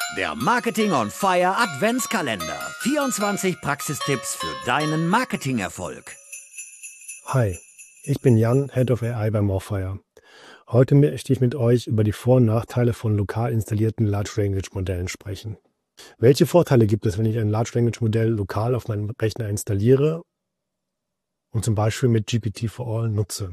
Der Marketing on Fire Adventskalender. 24 Praxistipps für deinen Marketingerfolg. Hi, ich bin Jan, Head of AI bei Morfire. Heute möchte ich mit euch über die Vor- und Nachteile von lokal installierten Large Language Modellen sprechen. Welche Vorteile gibt es, wenn ich ein Large Language Modell lokal auf meinem Rechner installiere und zum Beispiel mit GPT-4All nutze?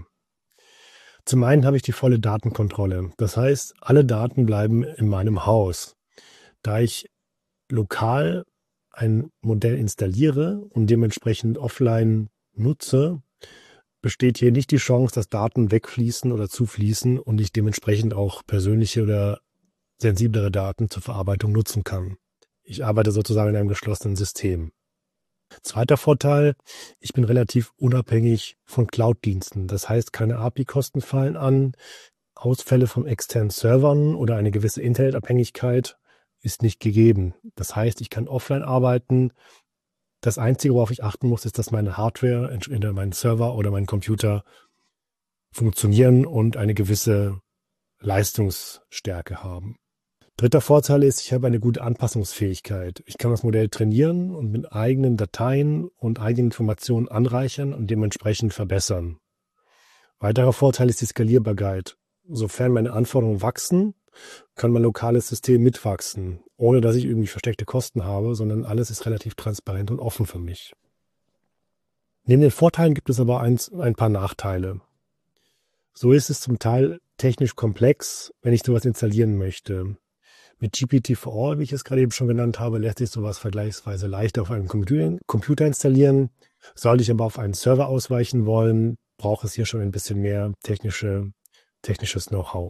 Zum einen habe ich die volle Datenkontrolle. Das heißt, alle Daten bleiben in meinem Haus. Da ich lokal ein Modell installiere und dementsprechend offline nutze, besteht hier nicht die Chance, dass Daten wegfließen oder zufließen und ich dementsprechend auch persönliche oder sensiblere Daten zur Verarbeitung nutzen kann. Ich arbeite sozusagen in einem geschlossenen System. Zweiter Vorteil, ich bin relativ unabhängig von Cloud-Diensten. Das heißt, keine API-Kosten fallen an, Ausfälle von externen Servern oder eine gewisse Internetabhängigkeit ist nicht gegeben. Das heißt, ich kann offline arbeiten. Das Einzige, worauf ich achten muss, ist, dass meine Hardware, entweder mein Server oder mein Computer funktionieren und eine gewisse Leistungsstärke haben. Dritter Vorteil ist, ich habe eine gute Anpassungsfähigkeit. Ich kann das Modell trainieren und mit eigenen Dateien und eigenen Informationen anreichern und dementsprechend verbessern. Weiterer Vorteil ist die Skalierbarkeit. Sofern meine Anforderungen wachsen, kann mein lokales System mitwachsen, ohne dass ich irgendwie versteckte Kosten habe, sondern alles ist relativ transparent und offen für mich. Neben den Vorteilen gibt es aber ein paar Nachteile. So ist es zum Teil technisch komplex, wenn ich sowas installieren möchte. Mit GPT-4All, wie ich es gerade eben schon genannt habe, lässt sich sowas vergleichsweise leicht auf einem Computer installieren. Sollte ich aber auf einen Server ausweichen wollen, braucht es hier schon ein bisschen mehr technisches Know-how.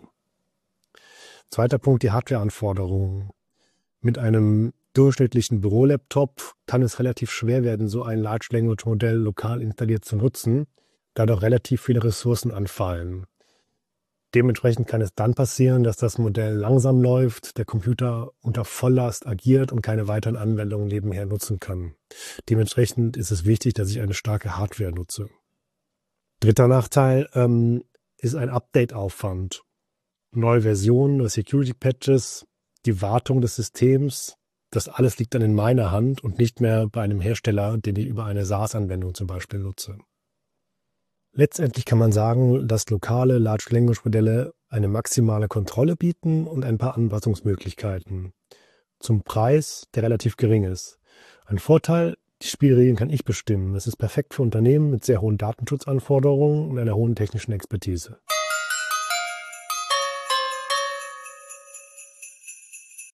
Zweiter Punkt, die Hardwareanforderungen. Mit einem durchschnittlichen Bürolaptop kann es relativ schwer werden, so ein Large Language Modell lokal installiert zu nutzen, da doch relativ viele Ressourcen anfallen. Dementsprechend kann es dann passieren, dass das Modell langsam läuft, der Computer unter Volllast agiert und keine weiteren Anwendungen nebenher nutzen kann. Dementsprechend ist es wichtig, dass ich eine starke Hardware nutze. Dritter Nachteil ist ein Update-Aufwand. Neue Versionen, neue Security-Patches, die Wartung des Systems, das alles liegt dann in meiner Hand und nicht mehr bei einem Hersteller, den ich über eine SaaS-Anwendung zum Beispiel nutze. Letztendlich kann man sagen, dass lokale Large Language Modelle eine maximale Kontrolle bieten und ein paar Anpassungsmöglichkeiten. Zum Preis, der relativ gering ist. Ein Vorteil, die Spielregeln kann ich bestimmen. Es ist perfekt für Unternehmen mit sehr hohen Datenschutzanforderungen und einer hohen technischen Expertise.